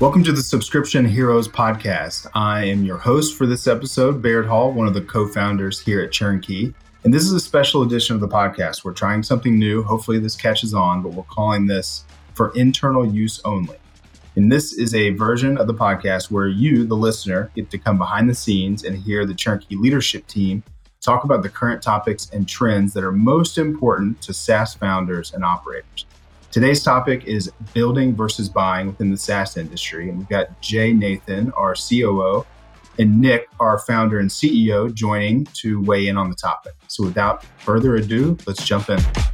Welcome to the Subscription Heroes podcast. I am your host for this episode, Baird Hall, one of the co-founders here at Turnkey. And this is a special edition of the podcast. We're trying something new. Hopefully this catches on, but we're calling this for internal use only. And this is a version of the podcast where you, the listener, get to come behind the scenes and hear the Turnkey leadership team talk about the current topics and trends that are most important to SaaS founders and operators. Today's topic is building versus buying within the SaaS industry. And we've got Jay Nathan, our COO, and Nick, our founder and CEO, joining to weigh in on the topic. So without further ado, let's jump in. All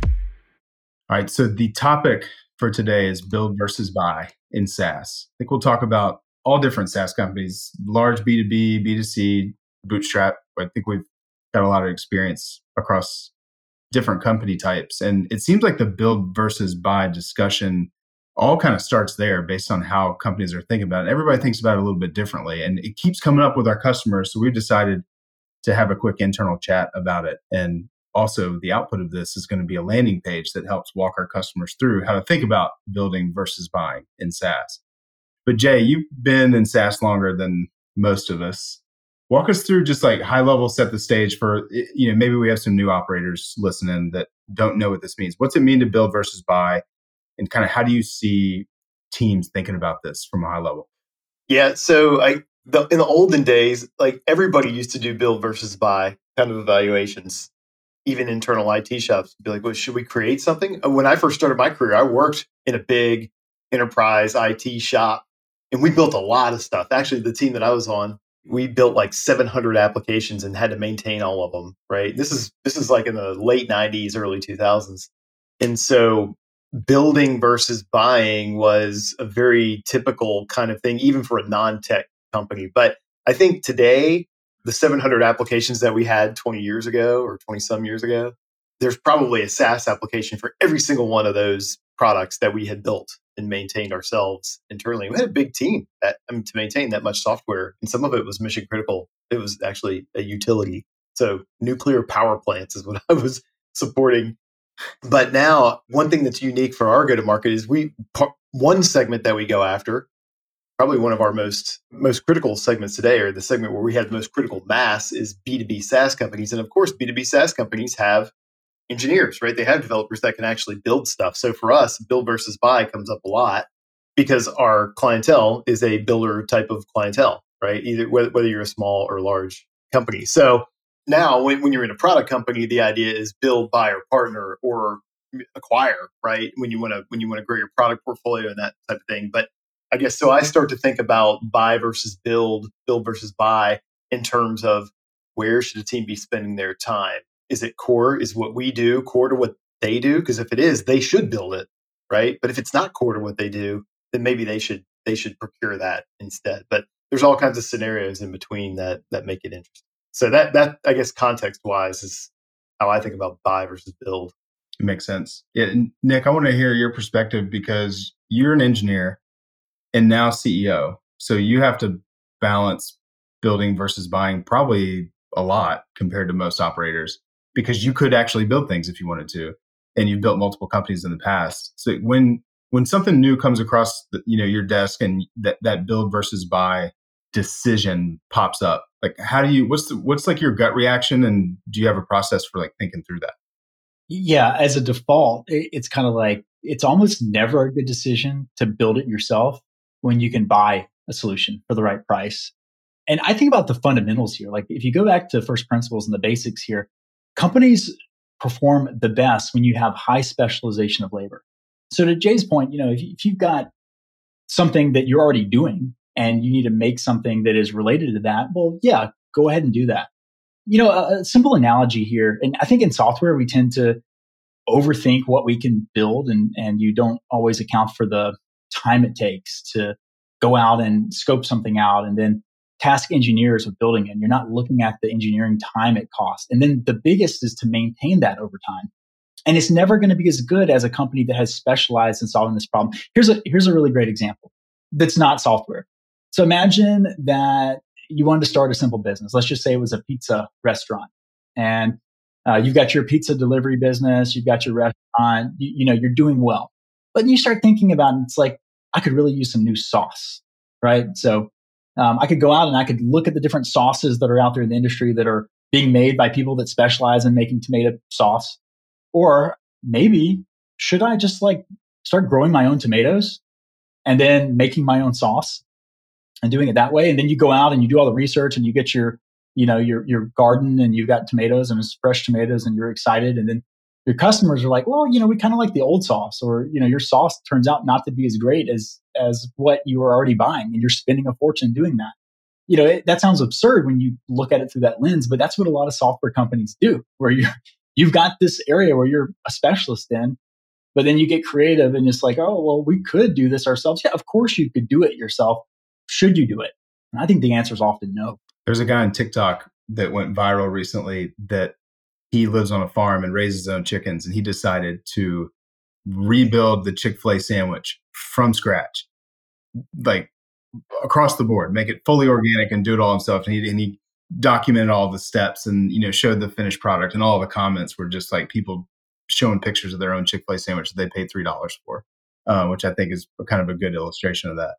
right, so the topic for today is build versus buy in SaaS. I think we'll talk about all different SaaS companies, large B2B, B2C, bootstrap. I think we've got a lot of experience across different company types. And it seems like the build versus buy discussion all kind of starts there based on how companies are thinking about it. Everybody thinks about it a little bit differently, and it keeps coming up with our customers. So we've decided to have a quick internal chat about it. And also the output of this is going to be a landing page that helps walk our customers through how to think about building versus buying in SaaS. But Jay, you've been in SaaS longer than most of us. Walk us through just like high level, set the stage for, maybe we have some new operators listening that don't know what this means. What's it mean to build versus buy? And kind of how do you see teams thinking about this from a high level? Yeah. So in the olden days, like everybody used to do build versus buy kind of evaluations, even internal IT shops would be like, well, should we create something? When I first started my career, I worked in a big enterprise IT shop and we built a lot of stuff. Actually, the team that I was on, we built like 700 applications and had to maintain all of them, right? This is like in the late 90s, early 2000s. And so building versus buying was a very typical kind of thing, even for a non-tech company. But I think today, the 700 applications that we had 20 years ago or 20 some years ago, there's probably a SaaS application for every single one of those products that we had built and maintained ourselves internally. We had a big team to maintain that much software. And some of it was mission critical. It was actually a utility. So nuclear power plants is what I was supporting. But now one thing that's unique for our go-to-market is one segment that we go after, probably one of our most critical segments today, or the segment where we have the most critical mass, is B2B SaaS companies. And of course, B2B SaaS companies have engineers, right? They have developers that can actually build stuff. So for us, build versus buy comes up a lot because our clientele is a builder type of clientele, right? Either whether you're a small or large company. So now when you're in a product company, the idea is build, buy, or partner or acquire, right? When you want to grow your product portfolio and that type of thing. But I guess so I start to think about buy versus build versus buy in terms of where should a team be spending their time? Is it core? Is what we do core to what they do? Because if it is, they should build it, right? But if it's not core to what they do, then maybe they should procure that instead. But there's all kinds of scenarios in between that make it interesting. So that I guess context wise is how I think about buy versus build. It makes sense. Yeah, Nick, I want to hear your perspective because you're an engineer and now CEO. So you have to balance building versus buying probably a lot compared to most operators, because you could actually build things if you wanted to, and you've built multiple companies in the past. So when something new comes across your desk and that build versus buy decision pops up, like what's like your gut reaction, and do you have a process for like thinking through that? Yeah, as a default, it's kind of like it's almost never a good decision to build it yourself when you can buy a solution for the right price. And I think about the fundamentals here. Like if you go back to first principles and the basics here, companies perform the best when you have high specialization of labor. So to Jay's point, if you've got something that you're already doing and you need to make something that is related to that, well, yeah, go ahead and do that. A simple analogy here, and I think in software, we tend to overthink what we can build and you don't always account for the time it takes to go out and scope something out and then task engineers with building it. And you're not looking at the engineering time it costs. And then the biggest is to maintain that over time. And it's never going to be as good as a company that has specialized in solving this problem. Here's a really great example that's not software. So imagine that you wanted to start a simple business. Let's just say it was a pizza restaurant. And you've got your pizza delivery business, you've got your restaurant, you're doing well. But then you start thinking about it, it's like, I could really use some new sauce. right? So I could go out and I could look at the different sauces that are out there in the industry that are being made by people that specialize in making tomato sauce. Or maybe should I just like start growing my own tomatoes and then making my own sauce and doing it that way? And then you go out and you do all the research and you get your garden and you've got tomatoes and it's fresh tomatoes and you're excited. And then your customers are like, well, we kind of like the old sauce, or, your sauce turns out not to be as great as what you were already buying. And you're spending a fortune doing that. That sounds absurd when you look at it through that lens, but that's what a lot of software companies do, where you've got this area where you're a specialist in, but then you get creative and it's like, oh, well, we could do this ourselves. Yeah, of course you could do it yourself. Should you do it? And I think the answer is often no. There's a guy on TikTok that went viral recently that he lives on a farm and raises his own chickens, and he decided to rebuild the Chick-fil-A sandwich from scratch, like across the board, make it fully organic and do it all himself. And he documented all the steps and, showed the finished product, and all the comments were just like people showing pictures of their own Chick-fil-A sandwich that they paid $3 for, which I think is kind of a good illustration of that.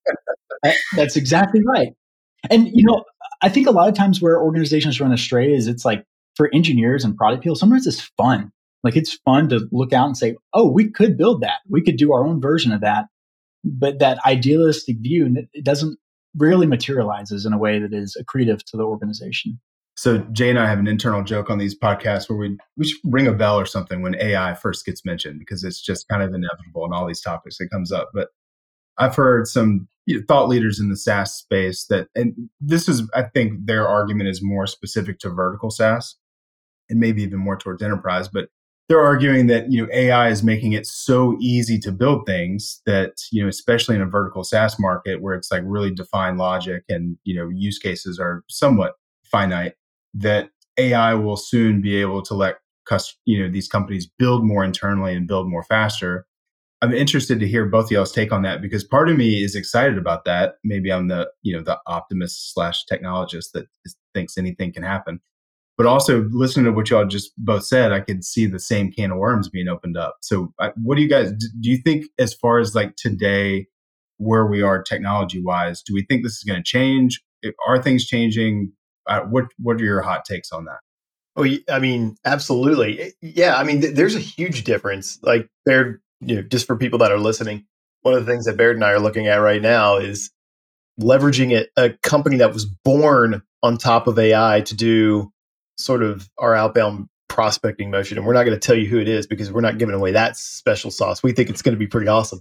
That's exactly right. And, I think a lot of times where organizations run astray is it's like for engineers and product people, sometimes it's fun. Like it's fun to look out and say, oh, we could build that. We could do our own version of that. But that idealistic view, it doesn't really materializes in a way that is accretive to the organization. So Jay and I have an internal joke on these podcasts where we should ring a bell or something when AI first gets mentioned, because it's just kind of inevitable in all these topics that comes up. But I've heard some thought leaders in the SaaS space and this is, I think their argument is more specific to vertical SaaS and maybe even more towards enterprise, but they're arguing that, AI is making it so easy to build things that, especially in a vertical SaaS market where it's like really defined logic and, use cases are somewhat finite, that AI will soon be able to let these companies build more internally and build more faster. I'm interested to hear both of y'all's take on that, because part of me is excited about that. Maybe I'm the optimist / technologist that thinks anything can happen. But also listening to what y'all just both said, I could see the same can of worms being opened up. So what do you guys, do you think as far as like today, where we are technology wise, do we think this is going to change? Are things changing? What are your hot takes on that? Oh, I mean, absolutely. Yeah. I mean, there's a huge difference. Like just for people that are listening, one of the things that Baird and I are looking at right now is leveraging a company that was born on top of AI to do sort of our outbound prospecting motion. And we're not going to tell you who it is because we're not giving away that special sauce. We think it's going to be pretty awesome.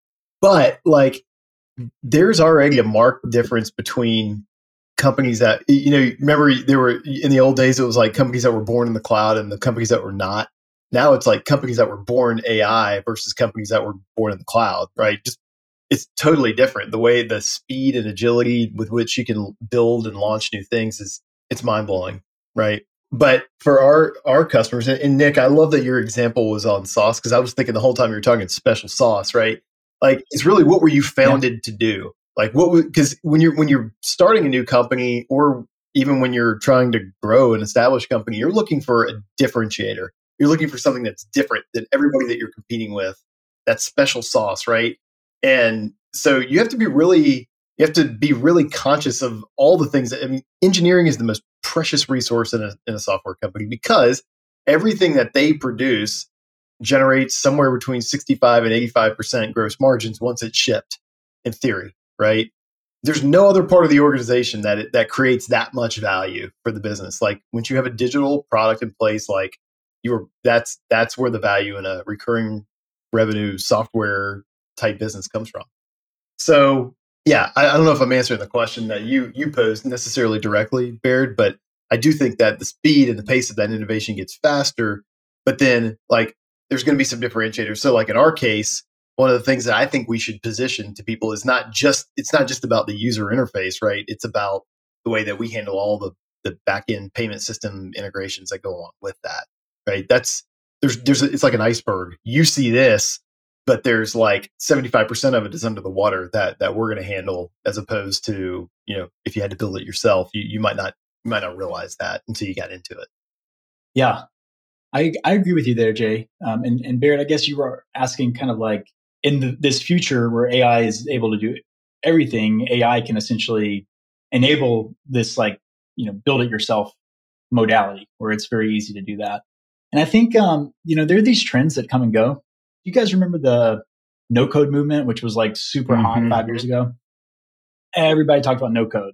But like, there's already a marked difference between companies that, remember there were in the old days, it was like companies that were born in the cloud and the companies that were not. Now it's like companies that were born AI versus companies that were born in the cloud, right? Just it's totally different. The way the speed and agility with which you can build and launch new things it's mind blowing, right? But for our customers, and Nick, I love that your example was on sauce, because I was thinking the whole time you were talking special sauce, right? Like it's really, what were you founded to do? Like because when you're starting a new company, or even when you're trying to grow an established company, you're looking for a differentiator. You're looking for something that's different than everybody that you're competing with. That special sauce, right? And so you have to be really conscious of all the things engineering is the most precious resource in a software company, because everything that they produce generates somewhere between 65 and 85% gross margins once it's shipped, in theory, right? There's no other part of the organization that creates that much value for the business. Like once you have a digital product in place, like that's where the value in a recurring revenue software type business comes from. So yeah, I don't know if I'm answering the question that you posed necessarily directly, Baird, but I do think that the speed and the pace of that innovation gets faster, but then like there's going to be some differentiators. So like in our case, one of the things that I think we should position to people is it's not just about the user interface, right? It's about the way that we handle all the back-end payment system integrations that go along with that, right? It's like an iceberg. You see this, but there's like 75% of it is under the water that we're going to handle, as opposed to, if you had to build it yourself, you might not realize that until you got into it. Yeah, I agree with you there, Jay. And Baird, I guess you were asking kind of like in this future where AI is able to do everything, AI can essentially enable this build it yourself modality where it's very easy to do that. And I think, there are these trends that come and go. You guys remember the no code movement, which was like super hot 5 years ago? Everybody talked about no code.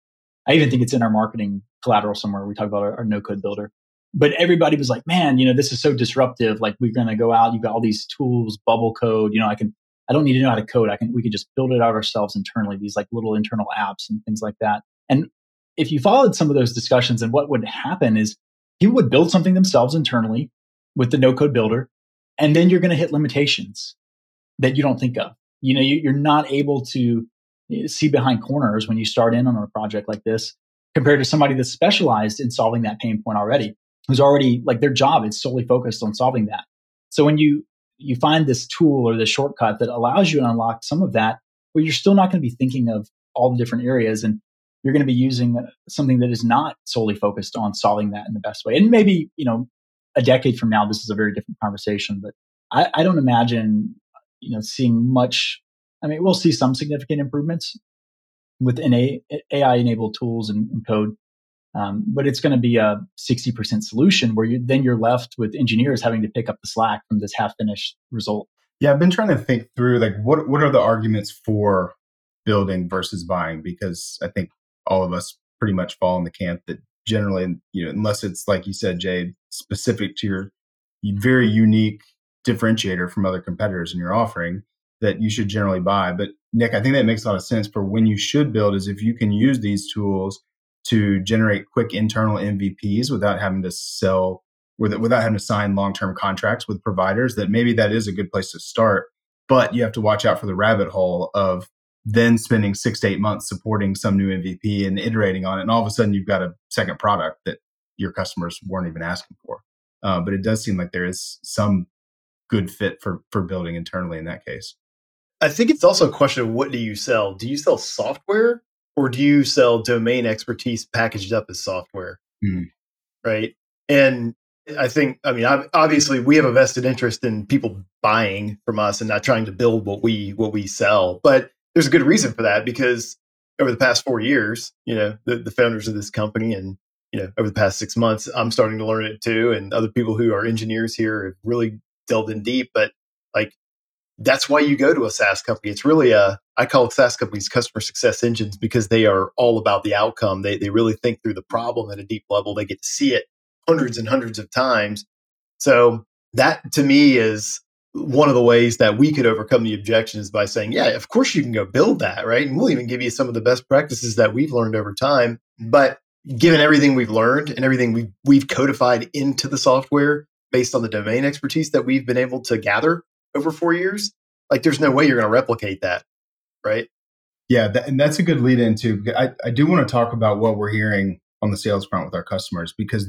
I even think it's in our marketing collateral somewhere. We talk about our no code builder. But everybody was like, man, this is so disruptive. Like, we're going to go out. You've got all these tools, bubble code. I don't need to know how to code. We can just build it out ourselves internally, these like little internal apps and things like that. And if you followed some of those discussions, and what would happen is people would build something themselves internally with the no code builder. And then you're going to hit limitations that you don't think of. You're not able to see behind corners when you start in on a project like this compared to somebody that's specialized in solving that pain point already, who's already like their job is solely focused on solving that. So when you find this tool or this shortcut that allows you to unlock some of that, well, you're still not going to be thinking of all the different areas, and you're going to be using something that is not solely focused on solving that in the best way. And maybe, a decade from now, this is a very different conversation, but I don't imagine, seeing much. I mean, we'll see some significant improvements with AI-enabled tools and code, but it's going to be a 60% solution where you're left with engineers having to pick up the slack from this half-finished result. Yeah, I've been trying to think through like what are the arguments for building versus buying, because I think all of us pretty much fall in the camp that generally, unless it's like you said, Jade, specific to your very unique differentiator from other competitors in your offering, that you should generally buy. But Nick, I think that makes a lot of sense for when you should build is if you can use these tools to generate quick internal MVPs without having to without having to sign long-term contracts with providers, that maybe that is a good place to start. But you have to watch out for the rabbit hole of then spending 6 to 8 months supporting some new MVP and iterating on it. And all of a sudden you've got a second product that your customers weren't even asking for. But it does seem like there is some good fit for building internally in that case. I think it's also a question of what do you sell? Do you sell software or do you sell domain expertise packaged up as software? Right. And obviously we have a vested interest in people buying from us and not trying to build what we sell. But there's a good reason for that, because over the past 4 years, the founders of this company and, over the past 6 months, I'm starting to learn it too. And other people who are engineers here have really delved in deep. But that's why you go to a SaaS company. It's really I call SaaS companies customer success engines, because they are all about the outcome. They really think through the problem at a deep level. They get to see it hundreds and hundreds of times. So that to me is one of the ways that we could overcome the objection is by saying, yeah, of course you can go build that, right? And we'll even give you some of the best practices that we've learned over time. But given everything we've learned and everything we've codified into the software based on the domain expertise that we've been able to gather over 4 years, there's no way you're going to replicate that, right? Yeah, and that's a good lead into. I do want to talk about what we're hearing on the sales front with our customers, because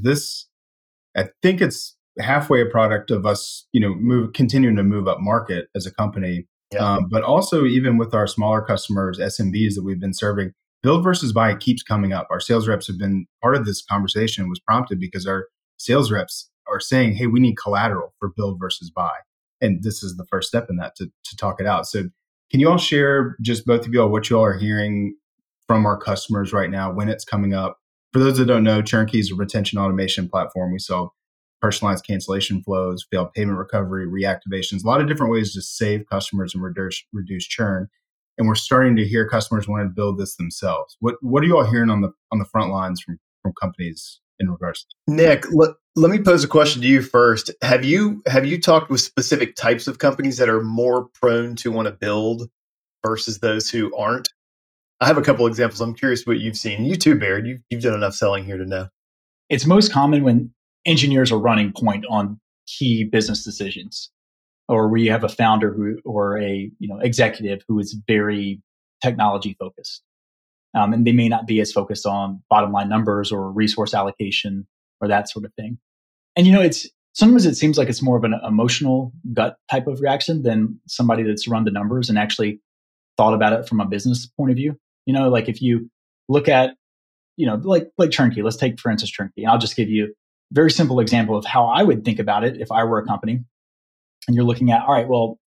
I think it's halfway a product of us, continuing to move up market as a company, but also even with our smaller customers, SMBs that we've been serving, build versus buy keeps coming up. Our sales reps have been part of this conversation was prompted because our sales reps are saying, hey, we need collateral for build versus buy. And this is the first step in that to talk it out. So can you all share, just both of you all, what you all are hearing from our customers right now, when it's coming up? For those that don't know, Turnkey is a retention automation platform. We sell personalized cancellation flows, failed payment recovery, reactivations, a lot of different ways to save customers and reduce churn. And we're starting to hear customers want to build this themselves. What are you all hearing on the front lines from companies in regards to Nick, let me pose a question to you first. Have you talked with specific types of companies that are more prone to want to build versus those who aren't? I have a couple examples. I'm curious what you've seen. You too, Baird. You've done enough selling here to know. It's most common when engineers are running point on key business decisions, or where you have a founder or a executive who is very technology focused. And they may not be as focused on bottom line numbers or resource allocation or that sort of thing. And, sometimes it seems like it's more of an emotional gut type of reaction than somebody that's run the numbers and actually thought about it from a business point of view. If you look at, like Turnkey, let's take, for instance, Turnkey. And I'll just give you a very simple example of how I would think about it if I were a company. And you're looking at, all right, well,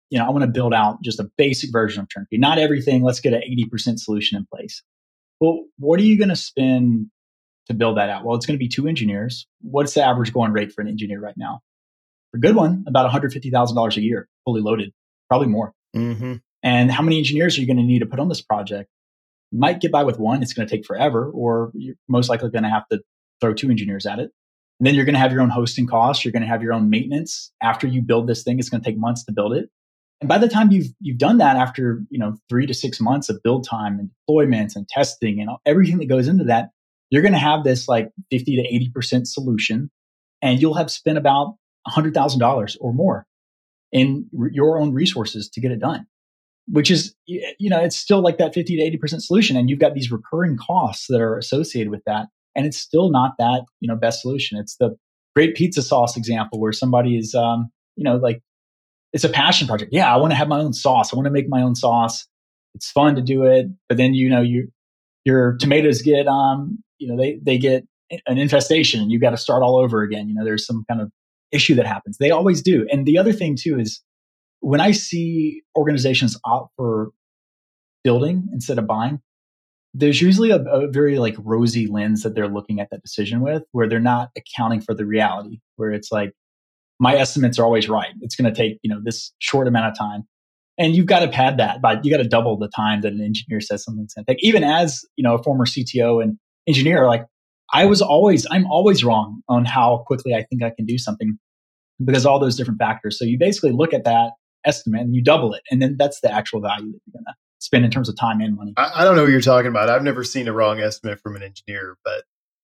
I want to build out just a basic version of turnkey, not everything. Let's get an 80% solution in place. Well, what are you going to spend to build that out? Well, it's going to be 2 engineers. What's the average going rate for an engineer right now? For a good one, about $150,000 a year, fully loaded, probably more. Mm-hmm. And how many engineers are you going to need to put on this project? You might get by with one. It's going to take forever, or you're most likely going to have to throw 2 engineers at it. And then you're going to have your own hosting costs. You're going to have your own maintenance. After you build this thing, it's going to take months to build it. And by the time you've done that, after 3 to 6 months of build time and deployments and testing and everything that goes into that, you're going to have this like 50 to 80% solution, and you'll have spent about $100,000 or more in your own resources to get it done. Which is, it's still like that 50 to 80% solution, and you've got these recurring costs that are associated with that, and it's still not that best solution. It's the great pizza sauce example where somebody is, like, it's a passion project. Yeah, I want to have my own sauce. I want to make my own sauce. It's fun to do it, but then your tomatoes get they get an infestation, and you got to start all over again. There's some kind of issue that happens. They always do. And the other thing too is when I see organizations opt for building instead of buying, there's usually a very like rosy lens that they're looking at that decision with, where they're not accounting for the reality, where it's like, my estimates are always right. It's going to take, this short amount of time. And you've got to pad that, but you got to double the time that an engineer says something's going to take. Even as, a former CTO and engineer, like I'm always wrong on how quickly I think I can do something because all those different factors. So you basically look at that estimate and you double it. And then that's the actual value that you're going to spend in terms of time and money. I don't know what you're talking about. I've never seen a wrong estimate from an engineer, but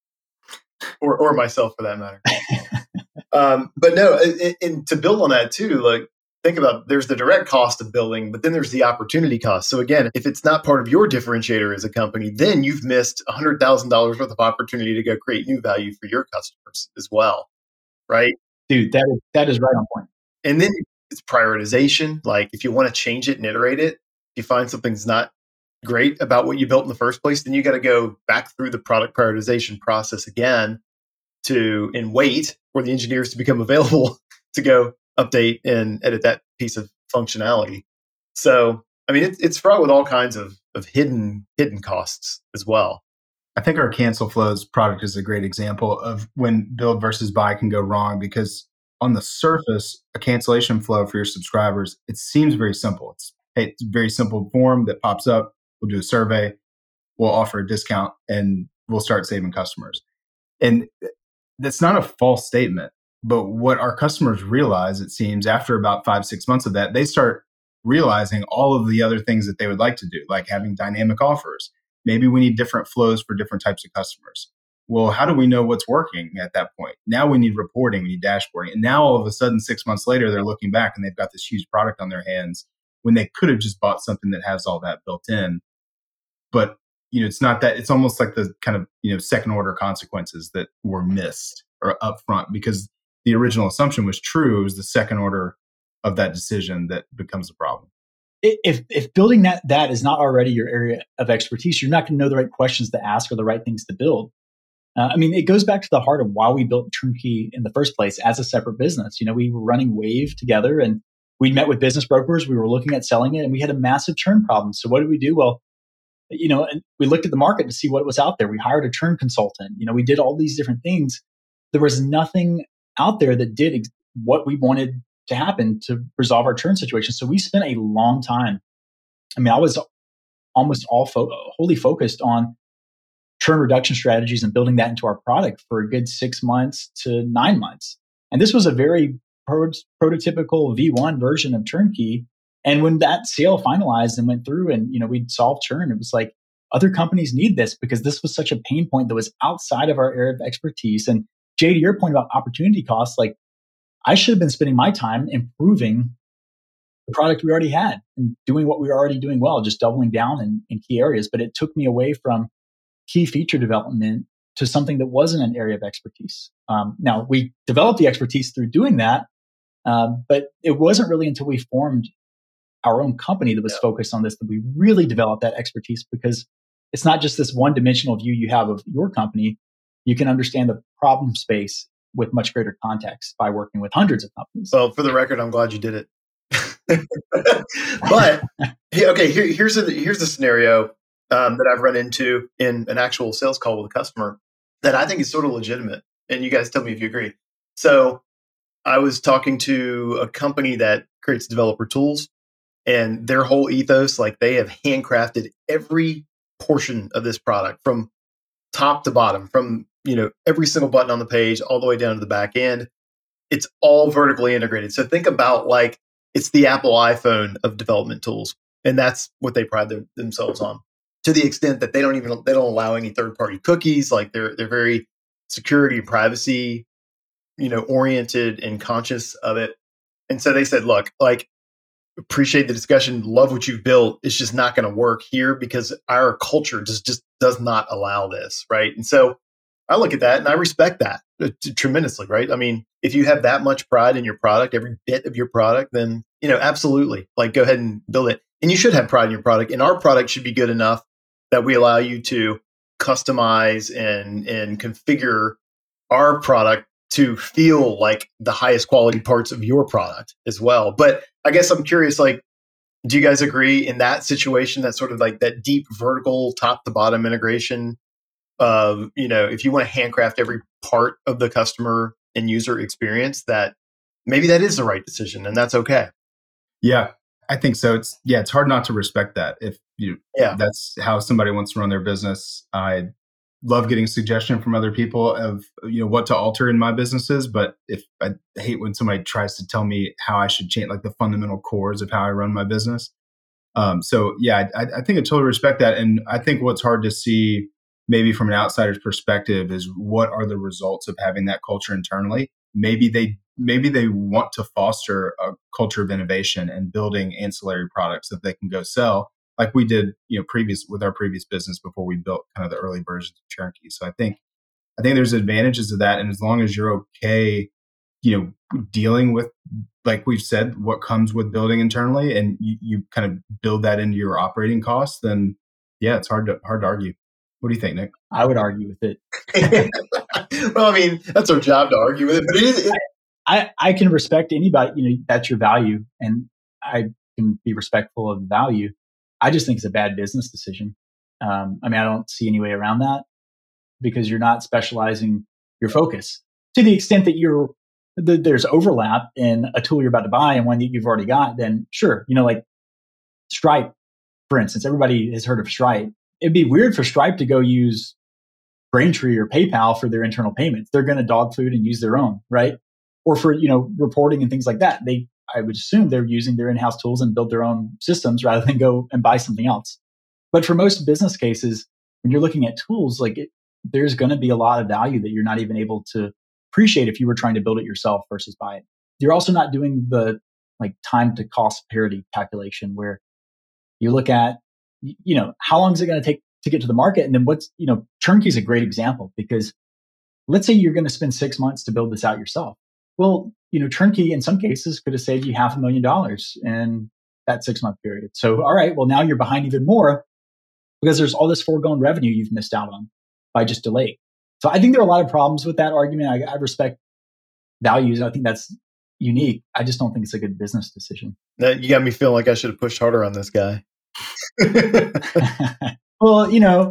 or myself for that matter. But no, and to build on that too, like think about there's the direct cost of building, but then there's the opportunity cost. So again, if it's not part of your differentiator as a company, then you've missed $100,000 worth of opportunity to go create new value for your customers as well, right? Dude, that is right on point. And then it's prioritization. Like if you want to change it and iterate it, if you find something's not great about what you built in the first place, then you got to go back through the product prioritization process again and wait for the engineers to become available to go update and edit that piece of functionality. So, I mean, it's fraught with all kinds of hidden costs as well. I think our Cancel Flows product is a great example of when build versus buy can go wrong, because on the surface, a cancellation flow for your subscribers, it seems very simple. It's a very simple form that pops up. We'll do a survey, we'll offer a discount, and we'll start saving customers. And that's not a false statement, but what our customers realize, it seems, after about 5-6 months of that, they start realizing all of the other things that they would like to do, like having dynamic offers. Maybe we need different flows for different types of customers. Well, how do we know what's working at that point? Now we need reporting, we need dashboarding. And now all of a sudden, 6 months later, they're looking back and they've got this huge product on their hands when they could have just bought something that has all that built in. But it's not that. It's almost like the kind of second order consequences that were missed or upfront, because the original assumption was true. It was the second order of that decision that becomes a problem. If building that is not already your area of expertise, you're not going to know the right questions to ask or the right things to build. It goes back to the heart of why we built Turnkey in the first place as a separate business. We were running Wave together, and we met with business brokers. We were looking at selling it, and we had a massive churn problem. So what did we do? Well, and we looked at the market to see what was out there. We hired a churn consultant. We did all these different things. There was nothing out there that did what we wanted to happen to resolve our churn situation. So we spent a long time. I was almost wholly focused on churn reduction strategies and building that into our product for a good 6 months to 9 months. And this was a very prototypical V1 version of Turnkey. And when that sale finalized and went through and, we'd solved churn, it was like, other companies need this because this was such a pain point that was outside of our area of expertise. And Jay, to your point about opportunity costs, like I should have been spending my time improving the product we already had and doing what we were already doing well, just doubling down in key areas. But it took me away from key feature development to something that wasn't an area of expertise. Now, we developed the expertise through doing that, but it wasn't really until we formed our own company that was focused on this that we really developed that expertise, because it's not just this one-dimensional view you have of your company. You can understand the problem space with much greater context by working with hundreds of companies. Well, for the record, I'm glad you did it. But okay, here's a scenario that I've run into in an actual sales call with a customer that I think is sort of legitimate. And you guys tell me if you agree. So I was talking to a company that creates developer tools, and their whole ethos, like they have handcrafted every portion of this product from top to bottom, from every single button on the page all the way down to the back end. It's all vertically integrated. So think about like it's the Apple iPhone of development tools, and that's what they pride themselves on. To the extent that they don't allow any third party cookies. Like they're very security and privacy, oriented and conscious of it. And so they said, look, like appreciate the discussion, love what you've built. It's just not going to work here because our culture just does not allow this, right? And so I look at that and I respect that tremendously, right? I mean, if you have that much pride in your product, every bit of your product, then, absolutely, like go ahead and build it. And you should have pride in your product. And our product should be good enough that we allow you to customize and configure our product to feel like the highest quality parts of your product as well. But I guess I'm curious, like, do you guys agree in that situation, that sort of like that deep vertical top to bottom integration of, if you want to handcraft every part of the customer and user experience, that maybe that is the right decision and that's okay? Yeah, I think so. It's hard not to respect that. If that's how somebody wants to run their business. I love getting suggestion from other people of what to alter in my businesses, but if I hate when somebody tries to tell me how I should change like the fundamental cores of how I run my business. I think I totally respect that, and I think what's hard to see maybe from an outsider's perspective is what are the results of having that culture internally. Maybe they want to foster a culture of innovation and building ancillary products that they can go sell, like we did, with our previous business before we built kind of the early versions of Turnkey. So I think there's advantages of that, and as long as you're okay, dealing with, like we've said, what comes with building internally, and you kind of build that into your operating costs, then yeah, it's hard to argue. What do you think, Nick? I would argue with it. Well, I mean, that's our job to argue with it, but it is. I can respect anybody, that's your value, and I can be respectful of the value. I just think it's a bad business decision. I don't see any way around that because you're not specializing your focus to the extent that there's overlap in a tool you're about to buy and one that you've already got. Then sure, like Stripe, for instance, everybody has heard of Stripe. It'd be weird for Stripe to go use Braintree or PayPal for their internal payments. They're going to dog food and use their own, right? Or for, reporting and things like that. I would assume they're using their in-house tools and build their own systems rather than go and buy something else. But for most business cases, when you're looking at tools, there's going to be a lot of value that you're not even able to appreciate if you were trying to build it yourself versus buy it. You're also not doing the time to cost parity calculation where you look at, how long is it going to take to get to the market? And then Turnkey is a great example because let's say you're going to spend 6 months to build this out yourself. Well, Turnkey in some cases could have saved you $500,000 in that 6-month period. So, all right, well, now you're behind even more because there's all this foregone revenue you've missed out on by just delaying. So I think there are a lot of problems with that argument. I respect values. I think that's unique. I just don't think it's a good business decision. You got me feeling like I should have pushed harder on this guy. Well,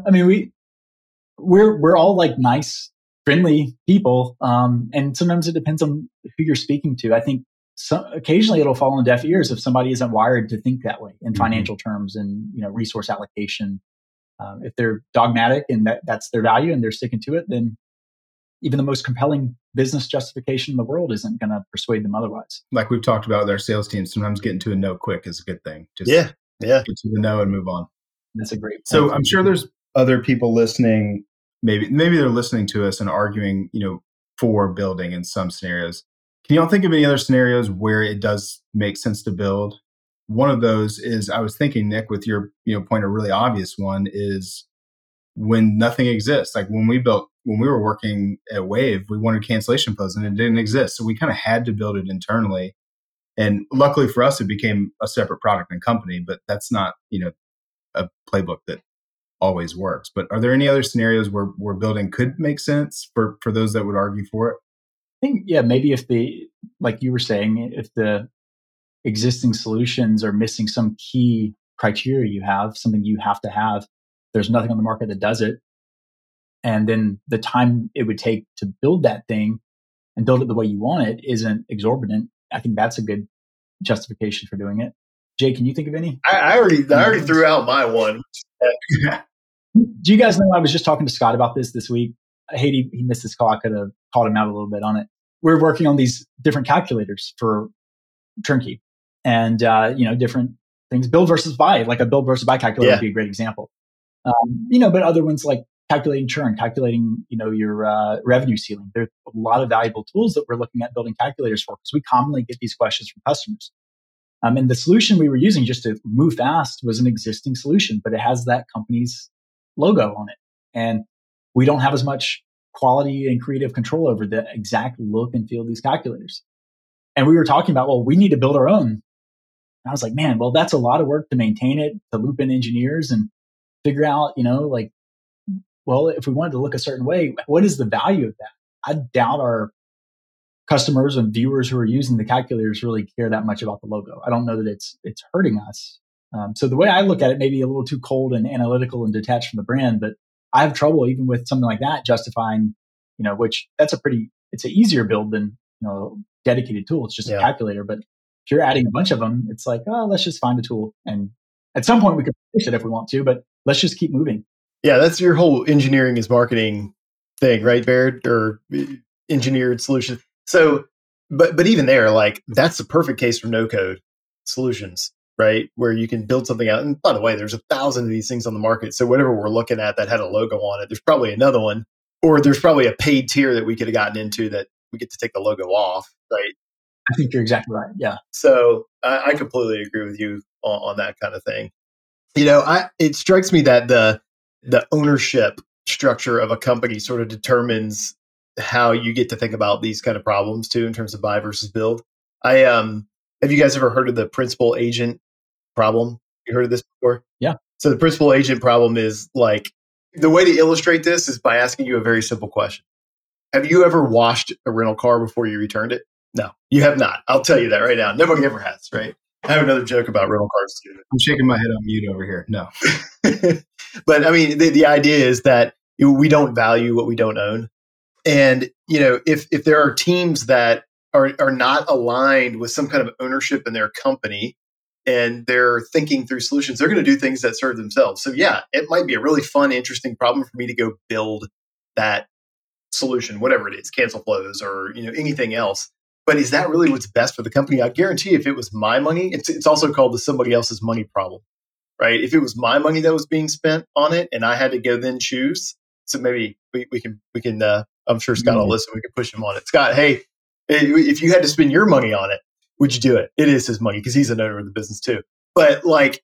we're all like nice, friendly people. And sometimes it depends on who you're speaking to. I think occasionally it'll fall on deaf ears if somebody isn't wired to think that way in financial terms and, resource allocation. If they're dogmatic and that's their value and they're sticking to it, then even the most compelling business justification in the world isn't going to persuade them otherwise. Like we've talked about with our sales team, sometimes getting to a no quick is a good thing. Just get to the no and move on. That's a great point. So I'm sure there's other people listening. Maybe they're listening to us and arguing, for building in some scenarios. Can y'all think of any other scenarios where it does make sense to build? One of those is, I was thinking, Nick, with your point, a really obvious one is when nothing exists. Like when we were working at Wave, we wanted cancellation flows and it didn't exist. So we kind of had to build it internally. And luckily for us, it became a separate product and company, but that's not, a playbook that always works. But are there any other scenarios where building could make sense for those that would argue for it? I think, maybe if like you were saying, if the existing solutions are missing some key criteria you have, something you have to have. There's nothing on the market that does it. And then the time it would take to build that thing and build it the way you want it isn't exorbitant. I think that's a good justification for doing it. Jay, can you think of any? I already threw out my one. Do you guys know, I was just talking to Scott about this week. I hate he missed this call. I could have called him out a little bit on it. We're working on these different calculators for Turnkey and, different things. Build versus buy, like a build versus buy calculator would be a great example. But other ones like calculating churn, calculating, your revenue ceiling. There's a lot of valuable tools that we're looking at building calculators for because we commonly get these questions from customers. And the solution we were using just to move fast was an existing solution, but it has that company's logo on it. And we don't have as much quality and creative control over the exact look and feel of these calculators. And we were talking about, well, we need to build our own. And I was like, man, well, that's a lot of work to maintain it, to loop in engineers and figure out, if we wanted to look a certain way, what is the value of that? I doubt our customers and viewers who are using the calculators really care that much about the logo. I don't know that it's hurting us. So the way I look at it may be a little too cold and analytical and detached from the brand, but I have trouble even with something like that justifying, which it's an easier build than, dedicated tool. It's just a calculator. But if you're adding a bunch of them, it's like, oh, let's just find a tool. And at some point we could fix it if we want to, but let's just keep moving. Yeah, that's your whole engineering is marketing thing, right, Baird? Or engineered solution. So, but even there, like that's the perfect case for no code solutions, right? Where you can build something out. And by the way, there's 1,000 of these things on the market. So whatever we're looking at that had a logo on it, there's probably another one, or there's probably a paid tier that we could have gotten into that we get to take the logo off, right? I think you're exactly right. Yeah. So I completely agree with you on that kind of thing. It strikes me that the ownership structure of a company sort of determines how you get to think about these kind of problems too, in terms of buy versus build. Have you guys ever heard of the principal agent problem? You heard of this before? Yeah. So the principal agent problem is like, the way to illustrate this is by asking you a very simple question. Have you ever washed a rental car before you returned it? No, you have not. I'll tell you that right now. Nobody ever has, right? I have another joke about rental cars too. I'm shaking my head on mute over here. No. But I mean, the idea is that we don't value what we don't own. And, if there are teams that are not aligned with some kind of ownership in their company and they're thinking through solutions, they're going to do things that serve themselves. So yeah, it might be a really fun, interesting problem for me to go build that solution, whatever it is, cancel flows or, anything else. But is that really what's best for the company? I guarantee if it was my money, it's also called the somebody else's money problem, right? If it was my money that was being spent on it and I had to go then choose, so maybe we can I'm sure Scott will listen. We can push him on it. Scott, hey, if you had to spend your money on it, would you do it? It is his money because he's an owner of the business too. But like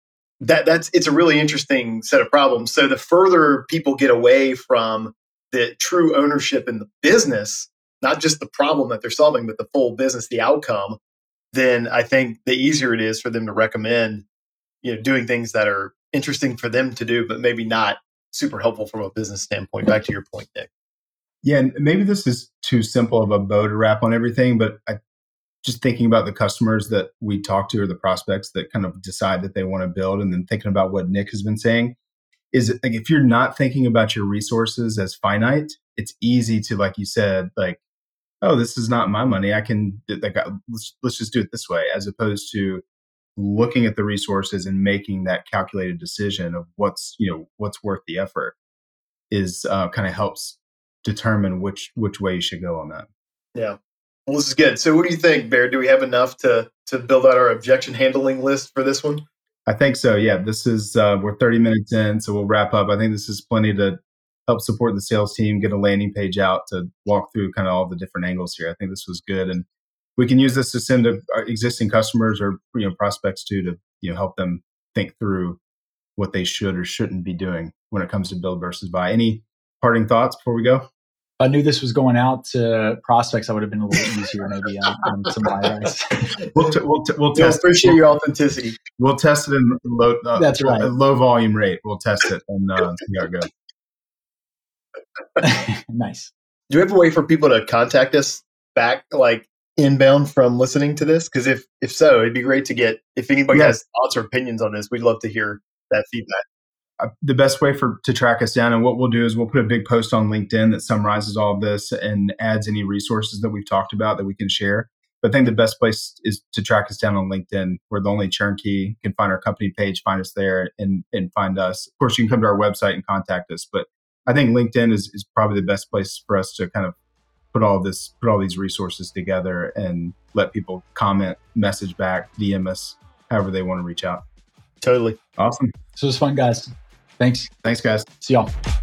it's a really interesting set of problems. So the further people get away from the true ownership in the business, not just the problem that they're solving, but the full business, the outcome, then I think the easier it is for them to recommend, doing things that are interesting for them to do, but maybe not super helpful from a business standpoint. Back to your point, Nick. Yeah, and maybe this is too simple of a bow to wrap on everything, but just thinking about the customers that we talk to or the prospects that kind of decide that they want to build, and then thinking about what Nick has been saying, is like if you're not thinking about your resources as finite, it's easy to, like you said, like, oh, this is not my money. I can let's just do it this way, as opposed to looking at the resources and making that calculated decision of what's worth the effort is kind of helps determine which way you should go on that. Yeah. Well, this is good. So what do you think, Baird? Do we have enough to build out our objection handling list for this one? I think so. Yeah. This is, we're 30 minutes in, so we'll wrap up. I think this is plenty to help support the sales team, get a landing page out to walk through kind of all the different angles here. I think this was good. And we can use this to send to our existing customers or prospects too, to help them think through what they should or shouldn't be doing when it comes to build versus buy. Any parting thoughts before we go? If I knew this was going out to prospects, I would have been a little easier maybe on some eyes. We'll test. Appreciate your authenticity. We'll test it in low. That's right. A low volume rate. We'll test it and see how it goes. Nice. Do we have a way for people to contact us back? Like, inbound from listening to this? Because if so, it'd be great to get, if anybody has thoughts or opinions on this, we'd love to hear that feedback. The best way to track us down, and what we'll do is we'll put a big post on LinkedIn that summarizes all of this and adds any resources that we've talked about that we can share. But I think the best place is to track us down on LinkedIn. We're the only turnkey. You can find our company page, find us there, and find us. Of course, you can come to our website and contact us. But I think LinkedIn is probably the best place for us to kind of put all these resources together and let people comment, message back, DM us, however they want to reach out. Totally. Awesome. So it was fun, guys. Thanks. Thanks, guys. See y'all.